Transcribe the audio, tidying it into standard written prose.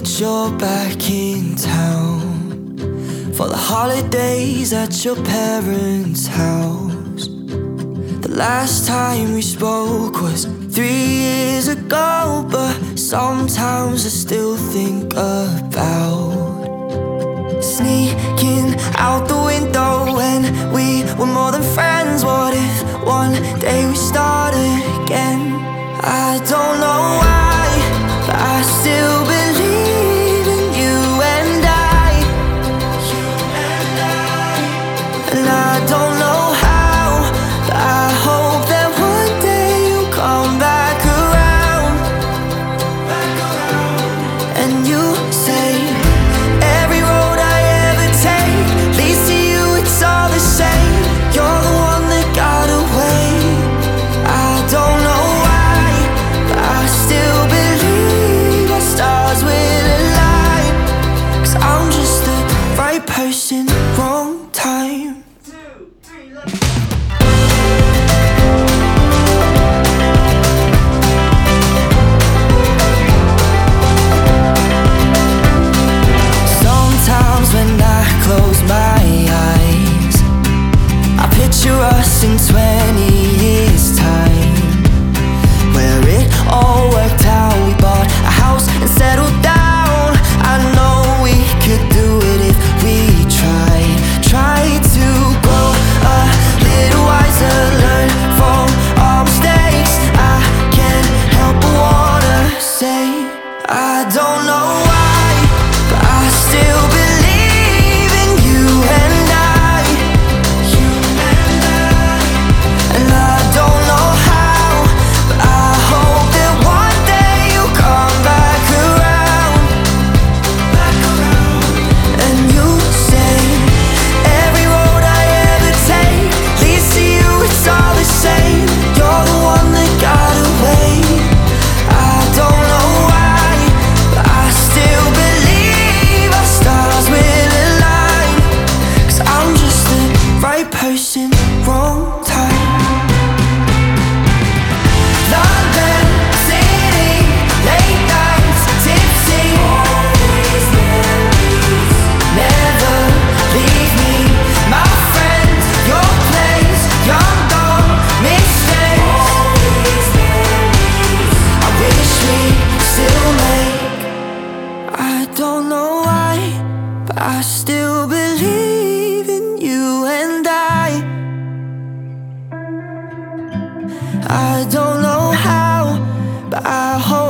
that you're back in town for the holidays at your parents' house. The last time we spoke was 3 years ago, but sometimes I still think about sneaking out the window when we were more than friends. What if one day we started again? I don't know why, but I still believe in you and I. And I don't know how, but I hope that one day you'll come back around. And you say every road I ever take leads to you, it's all the same. You're the one that got away. I don't know why, but I still believe our stars will align. 'Cause I'm just the right person, wrong time. Sometimes when I close my eyes, I picture us in 20 years' time, where it all worked out. We bought a house and settled down. I know we could do it if we tried to grow a little wiser, learn from our mistakes. I can't help but wanna say I don't know why, but I still believe in you and I. And I don't know how, but I hope that one day you'll come back around. And you say every road I ever take leads to you, it's all the same. You're the one that got away. I don't know why, but I still believe our stars will align. 'Cause I'm just the right person, wrong time. London City, late nights, tipsy. All these memories never leave me. My friend, your place, young dog, mistakes. All these memories I wish we still make. I don't know why, but I still believe in you and I don't know how, but I hope